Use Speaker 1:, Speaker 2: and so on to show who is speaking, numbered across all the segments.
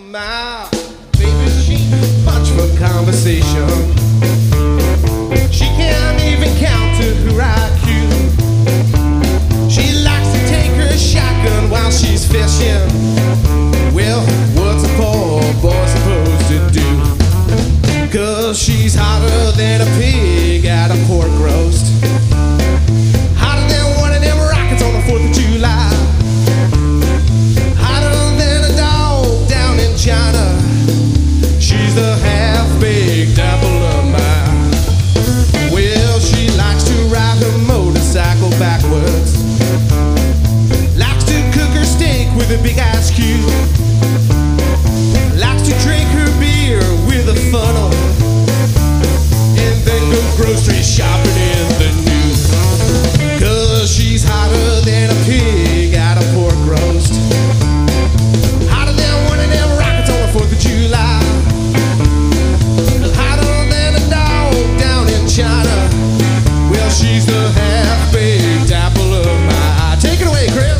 Speaker 1: My baby, she much for conversation. She can't even count to her IQ. She likes to take her shotgun while she's fishing. Well, what's a poor boy supposed to do? 'Cause she's hotter than a pig at a pork roast. Hotter than one of them rockets on the 4th of July. China. She's the half-baked apple of mine. Well, she likes to ride her motorcycle backwards. Likes to cook her steak with a big ice cube. Likes to drink her beer with a funnel. And then go grocery shopping in the nude. 'Cause she's hotter than a pig at a pork roast. Hotter than one of them 4th of July. Hotter than a dog down in China. Well, she's the half-baked apple of my eye. Take it away, Chris.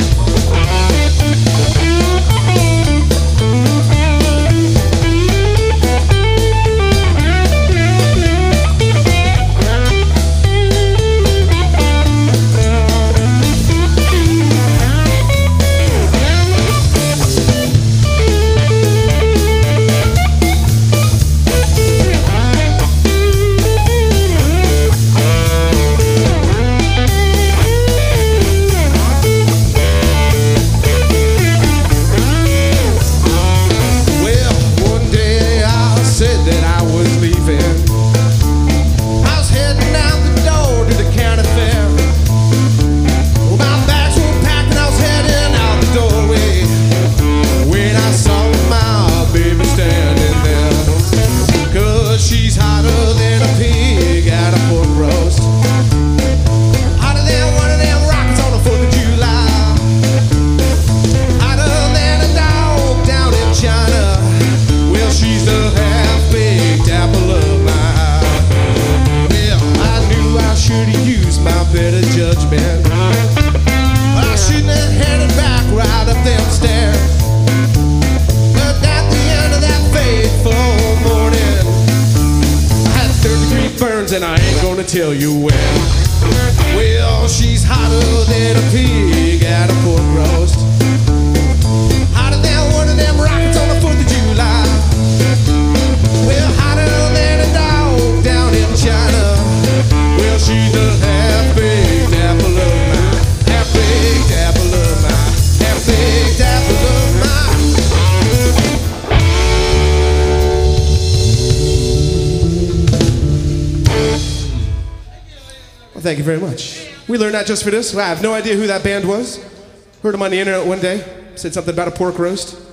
Speaker 1: And I ain't gonna tell you when. Well, she's hotter than a pig at a pork roast. Hotter than one of them rockets on the 4th of July. Well, hotter than a dog down in China. Well, she's the half-baked apple of mine. Half-baked apple of mine. Half-baked apple of mine. Thank you very much. We learned that just for this. I have no idea who that band was. Heard them on the internet one day. Said something about a pork roast.